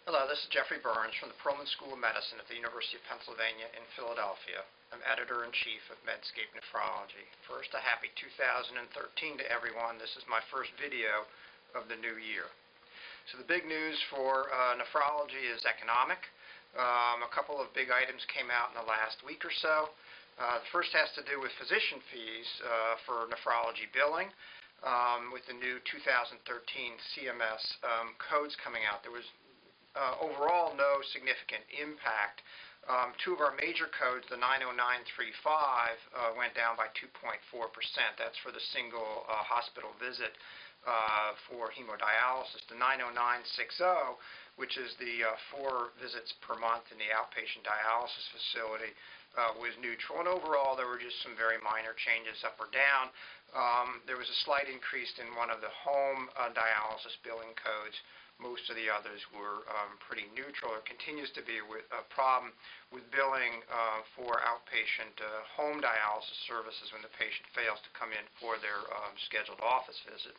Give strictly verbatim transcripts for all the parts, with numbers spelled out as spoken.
Hello, this is Jeffrey Burns from the Perelman School of Medicine at the University of Pennsylvania in Philadelphia. I'm Editor-in-Chief of Medscape Nephrology. First, a happy two thousand thirteen to everyone. This is my first video of the new year. So the big news for uh, nephrology is economic. Um, a couple of big items came out in the last week or so. Uh, the first has to do with physician fees uh, for nephrology billing. Um, with the new two thousand thirteen C M S um, codes coming out, there was Uh, overall, no significant impact. Um, two of our major codes, the nine oh nine thirty-five, uh, went down by two point four percent. That's for the single uh, hospital visit uh, for hemodialysis. The nine oh nine sixty, which is the uh, four visits per month in the outpatient dialysis facility, uh, was neutral. And overall, there were just some very minor changes up or down. Um, there was a slight increase in one of the home uh, dialysis billing codes. Most of the others were um, pretty neutral. There continues to be a problem with billing uh, for outpatient uh, home dialysis services when the patient fails to come in for their um, scheduled office visit.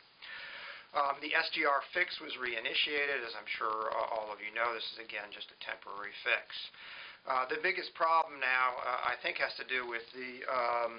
Um, the S G R fix was reinitiated. As I'm sure uh, all of you know, this is again just a temporary fix. Uh, the biggest problem now, uh, I think, has to do with the um,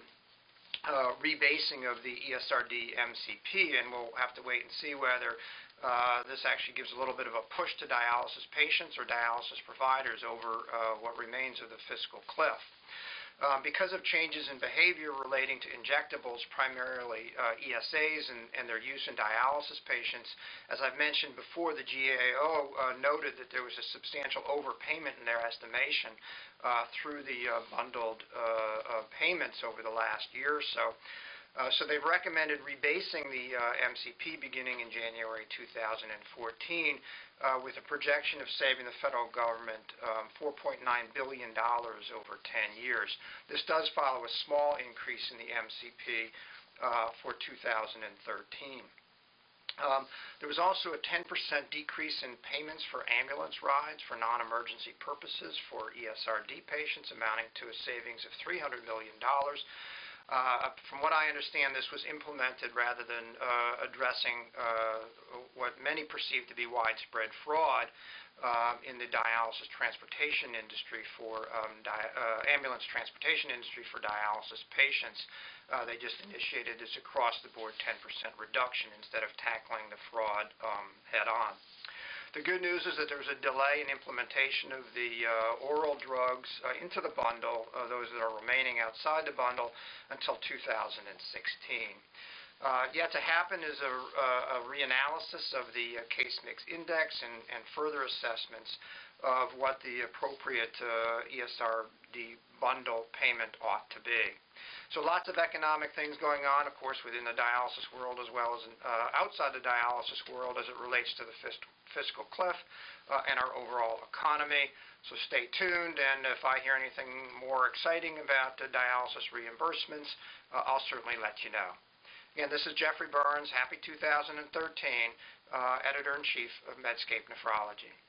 uh, rebasing of the E S R D M C P, and we'll have to wait and see whether Uh, this actually gives a little bit of a push to dialysis patients or dialysis providers over uh, what remains of the fiscal cliff. Um, because of changes in behavior relating to injectables, primarily uh, E S As and, and their use in dialysis patients, as I've mentioned before, the G A O uh, noted that there was a substantial overpayment in their estimation uh, through the uh, bundled uh, uh, payments over the last year or so. Uh, so they've recommended rebasing the uh, M C P beginning in January two thousand fourteen uh, with a projection of saving the federal government um, four point nine billion dollars over ten years. This does follow a small increase in the M C P uh, for two thousand thirteen. Um, there was also a ten percent decrease in payments for ambulance rides for non-emergency purposes for E S R D patients, amounting to a savings of three hundred million dollars. Uh, from what I understand, this was implemented rather than uh, addressing uh, what many perceive to be widespread fraud uh, in the dialysis transportation industry for um, di uh, ambulance transportation industry for dialysis patients. Uh, they just initiated this across-the-board ten percent reduction instead of tackling the fraud um, head-on. The good news is that there was a delay in implementation of the uh, oral drugs uh, into the bundle, uh, those that are remaining outside the bundle, until two thousand sixteen. Uh, yet to happen is a, a, a reanalysis of the uh, case mix index and, and further assessments of what the appropriate uh, E S R D bundle payment ought to be. So lots of economic things going on, of course, within the dialysis world as well as uh, outside the dialysis world as it relates to the fist fiscal cliff uh, and our overall economy. So stay tuned, and if I hear anything more exciting about uh, dialysis reimbursements, uh, I'll certainly let you know. Again, this is Jeffrey Burns. Happy two thousand thirteen, uh, Editor-in-Chief of Medscape Nephrology.